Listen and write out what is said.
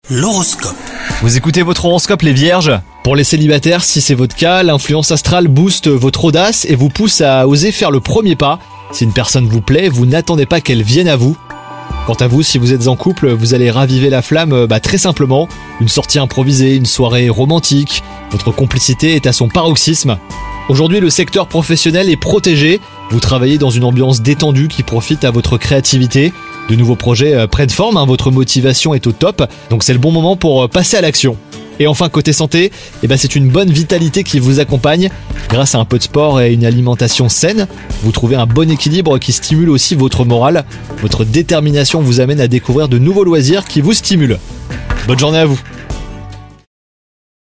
L'horoscope. Vous écoutez votre horoscope les vierges? Pour les célibataires, si c'est votre cas, l'influence astrale booste votre audace et vous pousse à oser faire le premier pas. Si une personne vous plaît, vous n'attendez pas qu'elle vienne à vous. Quant à vous, si vous êtes en couple, vous allez raviver la flamme très simplement. Une sortie improvisée, une soirée romantique, votre complicité est à son paroxysme. Aujourd'hui, le secteur professionnel est protégé. Vous travaillez dans une ambiance détendue qui profite à votre créativité. De nouveaux projets prennent forme, votre motivation est au top, donc c'est le bon moment pour passer à l'action. Et enfin, côté santé, c'est une bonne vitalité qui vous accompagne. Grâce à un peu de sport et une alimentation saine, vous trouvez un bon équilibre qui stimule aussi votre morale. Votre détermination vous amène à découvrir de nouveaux loisirs qui vous stimulent. Bonne journée à vous!